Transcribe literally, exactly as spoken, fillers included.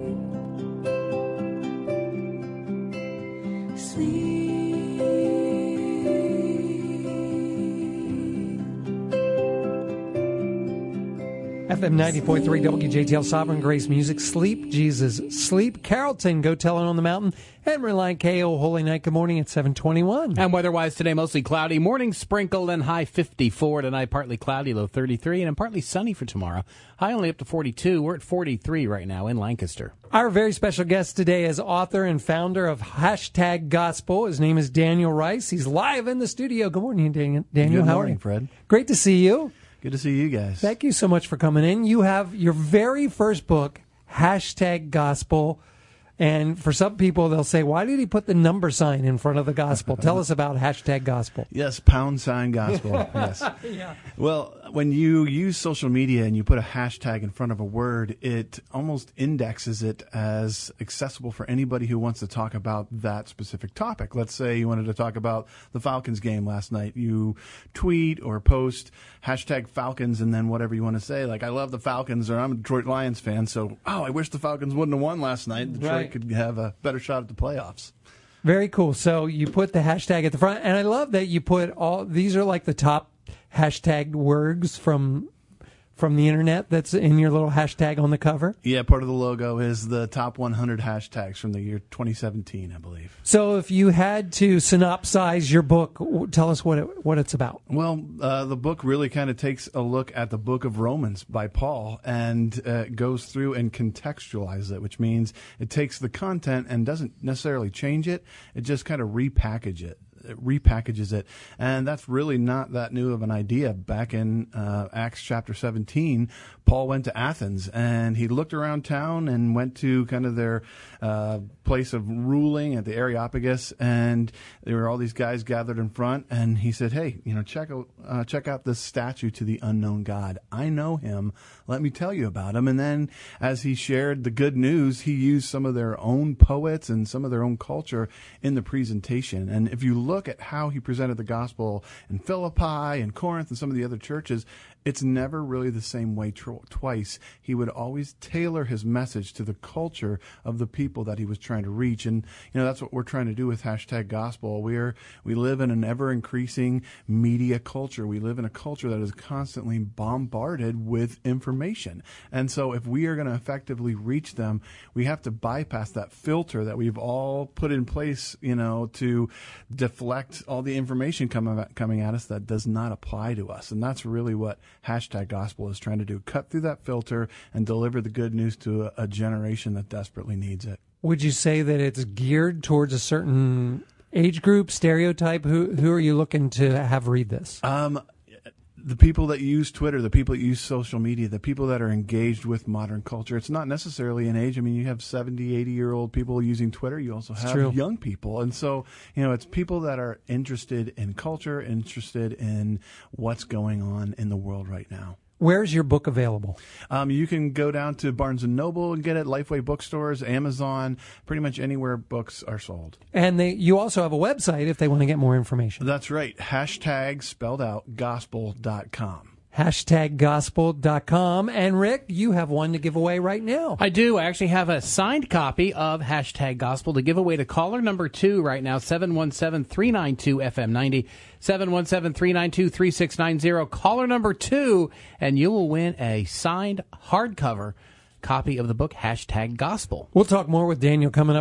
F M ninety point three W J T L, Sovereign Grace Music. Sleep, Jesus, sleep. Carrollton, Go Tell It on the Mountain. And Reliant K O, Holy Night. Good morning at seven twenty-one. And weather-wise today, mostly cloudy. Morning sprinkled and high fifty-four. Tonight, partly cloudy, low thirty-three. And partly sunny for tomorrow. High only up to forty-two. We're at forty-three right now in Lancaster. Our very special guest today is author and founder of Hashtag Gospel. His name is Daniel Rice. He's live in the studio. Good morning, Daniel. Daniel, Good how morning, are you? Fred. Great to see you. Good to see you guys. Thank you so much for coming in. You have your very first book, Hashtag Gospel. And for some people, they'll say, why did he put the number sign in front of the gospel? Tell us about Hashtag Gospel. Yes, pound sign gospel. Yes. Yeah. Well, when you use social media and you put a hashtag in front of a word, it almost indexes it as accessible for anybody who wants to talk about that specific topic. Let's say you wanted to talk about the Falcons game last night. You tweet or post hashtag Falcons and then whatever you want to say, like, I love the Falcons, or I'm a Detroit Lions fan, so, oh, I wish the Falcons wouldn't have won last night. Detroit Right. could have a better shot at the playoffs. Very cool. So you put the hashtag at the front, and I love that you put all, these are like the top hashtag words from from the internet that's in your little hashtag on the cover. Yeah, part of the logo is the top one hundred hashtags from the year twenty seventeen, I believe. So if you had to synopsize your book, w- tell us what it, what it's about. Well, uh, the book really kind of takes a look at the book of Romans by Paul and uh, goes through and contextualizes it, which means it takes the content and doesn't necessarily change it. It just kind of repackage it. It repackages it, and that's really not that new of an idea. Back in uh, Acts chapter seventeen, Paul went to Athens, and he looked around town and went to kind of their uh, place of ruling at the Areopagus, and there were all these guys gathered in front, and he said, hey, you know, check out, uh, check out this statue to the unknown God. I know him. Let me tell you about him. And then as he shared the good news, he used some of their own poets and some of their own culture in the presentation. And if you look look at how he presented the gospel in Philippi and Corinth and some of the other churches, it's never really the same way tr- twice. He would always tailor his message to the culture of the people that he was trying to reach. And, you know, that's what we're trying to do with Hashtag Gospel. We're, we live in an ever-increasing media culture. We live in a culture that is constantly bombarded with information. And so if we are going to effectively reach them, we have to bypass that filter that we've all put in place, you know, to deflect all the information coming coming at us that does not apply to us. And that's really what Hashtag Gospel is trying to do. Cut through that filter and deliver the good news to a, a generation that desperately needs it. Would you say that it's geared towards a certain age group, stereotype? Who who are you looking to have read this? Um, the people that use Twitter, the people that use social media, the people that are engaged with modern culture. It's not necessarily an age. I mean, you have seventy, eighty-year-old people using Twitter. You also have true. young people. And so, you know, it's people that are interested in culture, interested in what's going on in the world right now. Where's your book available? Um, you can go down to Barnes and Noble and get it, Lifeway bookstores, Amazon, pretty much anywhere books are sold. And they, you also have a website if they want to get more information. That's right. Hashtag spelled out gospel dot com. Hashtag gospel dot com. And Rick, you have one to give away right now. I do. I actually have a signed copy of Hashtag Gospel to give away to caller number two right now, seven one seven, three nine two, F M ninety, seven one seven, three nine two, three six nine zero. Caller number two, and you will win a signed hardcover copy of the book Hashtag Gospel. We'll talk more with Daniel coming up.